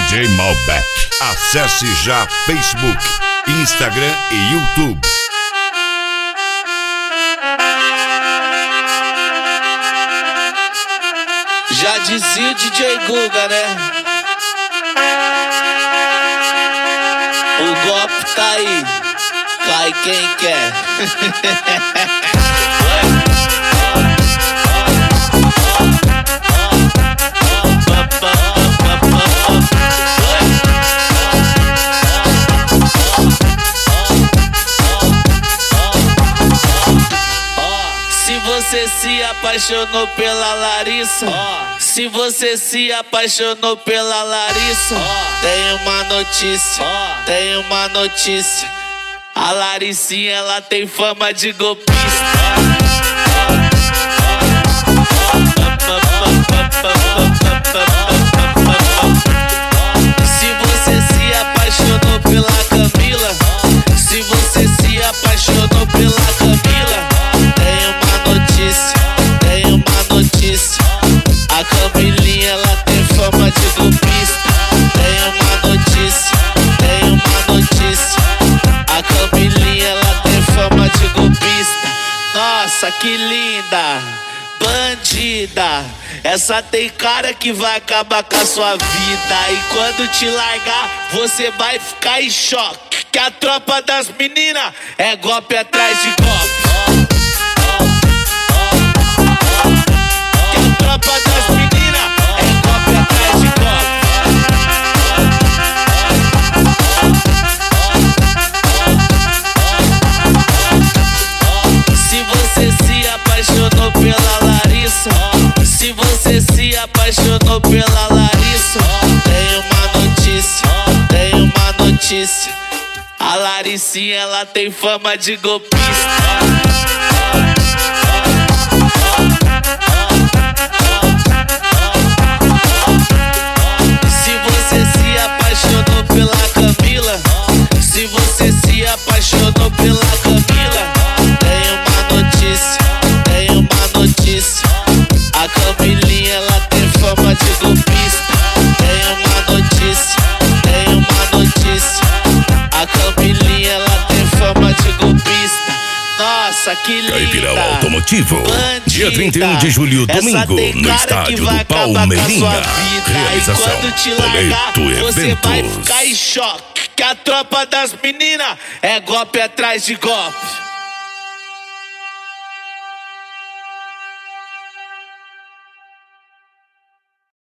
DJ Malbec. Acesse já Facebook, Instagram e YouTube. Já dizia o DJ Guga, né? O golpe tá aí, cai quem quer. Se você se apaixonou pela Larissa, se você se apaixonou pela Larissa, tem uma notícia, tem uma notícia. A Larissinha, ela tem fama de golpista. Se você se apaixonou pela Camila, se você se apaixonou pela Camila, tem uma notícia, tem uma notícia. A Camilinha, ela tem fama de golpista. Tem uma notícia, tem uma notícia. A Camilinha, ela tem fama de golpista. Nossa, que linda, bandida. Essa tem cara que vai acabar com a sua vida. E quando te largar, você vai ficar em choque. Que a tropa das meninas é golpe atrás de golpe. Que a tropa das meninas é golpe atrás de golpe. Se você se apaixonou pela Larissa, se você se apaixonou pela Larissa, tem uma notícia, tem uma notícia. A Larissinha, ela tem fama de golpista. Se você se apaixonou pela Camila, se você se apaixonou pela Camila, tem uma notícia, tem uma notícia. A Camilinha, ela tem fama de golpista. Tem uma notícia, tem uma notícia. A Camilinha, ela tem fama de golpista. Nossa, que linda, Caipira Automotivo, bandida. dia 31 de julho, domingo, no estádio do Palmeirinha. Realização, e quando te largar, Boleto você vai Eventos. ficar em choque. Que a tropa das meninas é golpe atrás de golpe.